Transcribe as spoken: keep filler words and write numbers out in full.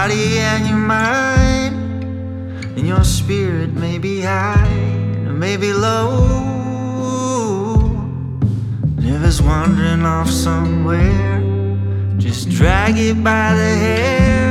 body and your mind, and your spirit may be high or may be low. And if it's wandering off somewhere, just drag it by the hair